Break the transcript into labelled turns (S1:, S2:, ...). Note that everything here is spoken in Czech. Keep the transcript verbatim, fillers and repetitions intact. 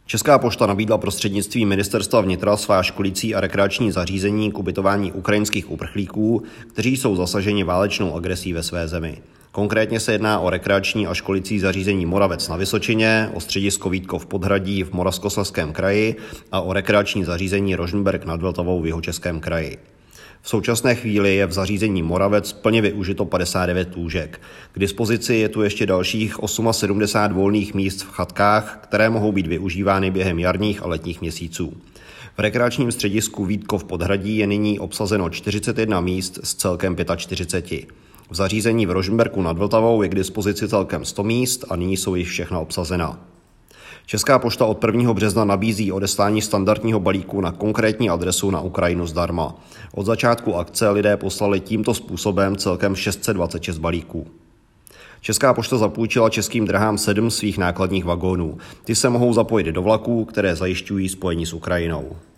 S1: Česká pošta nabídla prostřednictvím Ministerstva vnitra svá školící a rekreační zařízení k ubytování ukrajinských uprchlíků, kteří jsou zasaženi válečnou agresí ve své zemi. Konkrétně se jedná o rekreační a školící zařízení Moravec na Vysočině, o středisko Vítkov Podhradí v Moravskoslezském kraji a o rekreační zařízení Rožmberk nad Vltavou v Jihočeském kraji. V současné chvíli je v zařízení Moravec plně využito padesát devět lůžek. K dispozici je tu ještě dalších sedmdesát osm volných míst v chatkách, které mohou být využívány během jarních a letních měsíců. V rekreačním středisku Vítkov Podhradí je nyní obsazeno čtyřicet jedna míst z celkem čtyřicet pět. V zařízení v Rožmberku nad Vltavou je k dispozici celkem sto míst a nyní jsou již všechna obsazena. Česká pošta od prvního března nabízí odeslání standardního balíku na konkrétní adresu na Ukrajinu zdarma. Od začátku akce lidé poslali tímto způsobem celkem šest set dvacet šest balíků. Česká pošta zapůjčila Českým dráhám sedm svých nákladních vagónů. Ty se mohou zapojit do vlaků, které zajišťují spojení s Ukrajinou.